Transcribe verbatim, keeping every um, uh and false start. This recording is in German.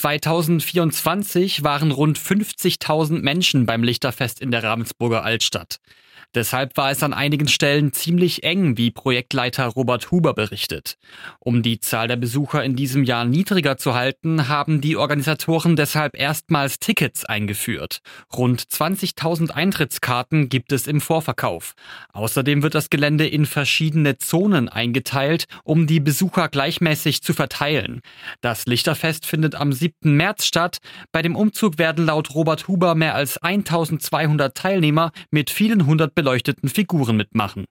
zweitausendvierundzwanzig waren rund fünfzigtausend Menschen beim Lichterfest in der Ravensburger Altstadt. Deshalb war es an einigen Stellen ziemlich eng, wie Projektleiter Robert Huber berichtet. Um die Zahl der Besucher in diesem Jahr niedriger zu halten, haben die Organisatoren deshalb erstmals Tickets eingeführt. Rund zwanzigtausend Eintrittskarten gibt es im Vorverkauf. Außerdem wird das Gelände in verschiedene Zonen eingeteilt, um die Besucher gleichmäßig zu verteilen. Das Lichterfest findet am siebten März statt. Bei dem Umzug werden laut Robert Huber mehr als eintausendzweihundert Teilnehmer mit vielen hundert beleuchteten Figuren mitmachen.